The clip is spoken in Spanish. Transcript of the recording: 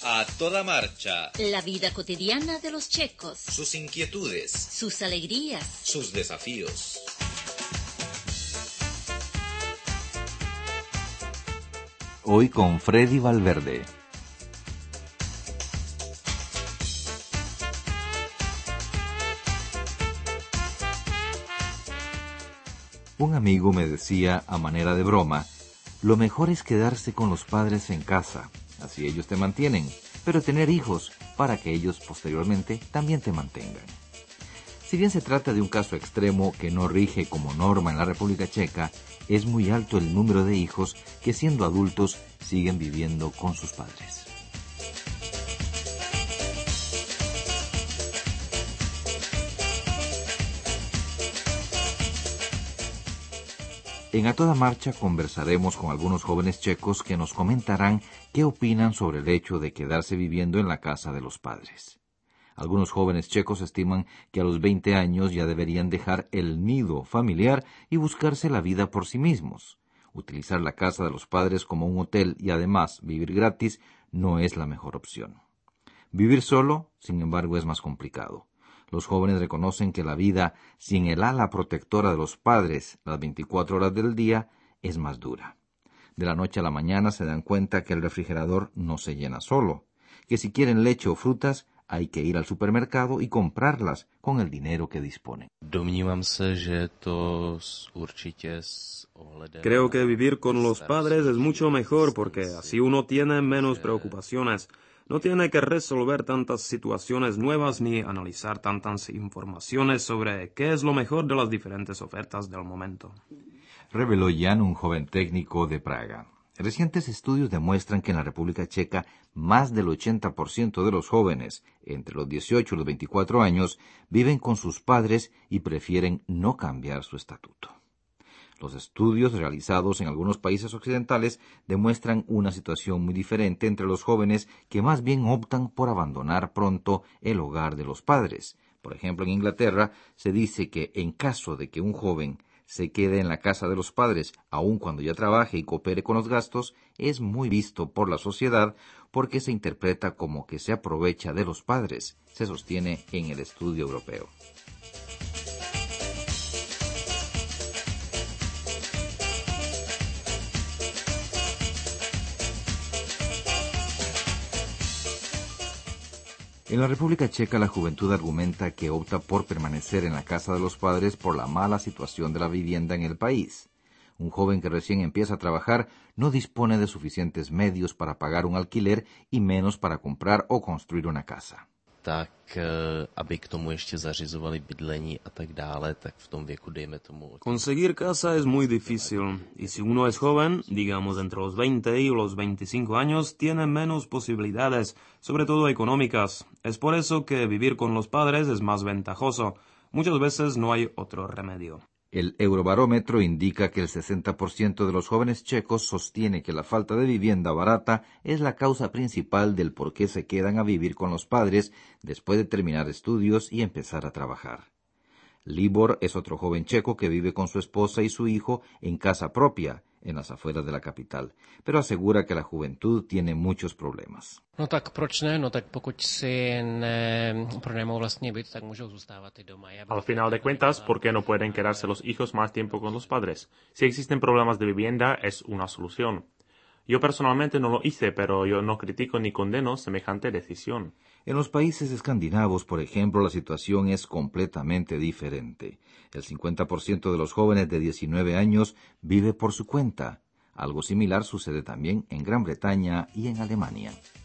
A toda marcha. La vida cotidiana de los checos. Sus inquietudes. Sus alegrías. Sus desafíos. Hoy con Freddy Valverde. Un amigo me decía, a manera de broma, lo mejor es quedarse con los padres en casa, así ellos te mantienen, pero tener hijos para que ellos posteriormente también te mantengan. Si bien se trata de un caso extremo que no rige como norma en la República Checa, es muy alto el número de hijos que siendo adultos siguen viviendo con sus padres. En A Toda Marcha conversaremos con algunos jóvenes checos que nos comentarán qué opinan sobre el hecho de quedarse viviendo en la casa de los padres. Algunos jóvenes checos estiman que a los 20 años ya deberían dejar el nido familiar y buscarse la vida por sí mismos. Utilizar la casa de los padres como un hotel y además vivir gratis no es la mejor opción. Vivir solo, sin embargo, es más complicado. Los jóvenes reconocen que la vida sin el ala protectora de los padres las 24 horas del día es más dura. De la noche a la mañana se dan cuenta que el refrigerador no se llena solo, que si quieren leche o frutas hay que ir al supermercado y comprarlas con el dinero que disponen. Creo que vivir con los padres es mucho mejor porque así uno tiene menos preocupaciones. No tiene que resolver tantas situaciones nuevas ni analizar tantas informaciones sobre qué es lo mejor de las diferentes ofertas del momento. Reveló Jan, un joven técnico de Praga. Recientes estudios demuestran que en la República Checa más del 80% de los jóvenes, entre los 18 y los 24 años, viven con sus padres y prefieren no cambiar su estatuto. Los estudios realizados en algunos países occidentales demuestran una situación muy diferente entre los jóvenes que más bien optan por abandonar pronto el hogar de los padres. Por ejemplo, en Inglaterra se dice que en caso de que un joven se quede en la casa de los padres, aun cuando ya trabaje y coopere con los gastos, es muy visto por la sociedad porque se interpreta como que se aprovecha de los padres, se sostiene en el estudio europeo. En la República Checa la juventud argumenta que opta por permanecer en la casa de los padres por la mala situación de la vivienda en el país. Un joven que recién empieza a trabajar no dispone de suficientes medios para pagar un alquiler y menos para comprar o construir una casa. Conseguir casa es muy difícil, y si uno es joven, digamos entre los 20 y los 25 años, tiene menos posibilidades, sobre todo económicas. Es por eso que vivir con los padres es más ventajoso. Muchas veces no hay otro remedio. El Eurobarómetro indica que el 60% de los jóvenes checos sostiene que la falta de vivienda barata es la causa principal del por qué se quedan a vivir con los padres después de terminar estudios y empezar a trabajar. Libor es otro joven checo que vive con su esposa y su hijo en casa propia, en las afueras de la capital, pero asegura que la juventud tiene muchos problemas. Al final de cuentas, ¿por qué no pueden quedarse los hijos más tiempo con los padres? Si existen problemas de vivienda, es una solución. Yo personalmente no lo hice, pero yo no critico ni condeno semejante decisión. En los países escandinavos, por ejemplo, la situación es completamente diferente. El 50% de los jóvenes de 19 años vive por su cuenta. Algo similar sucede también en Gran Bretaña y en Alemania.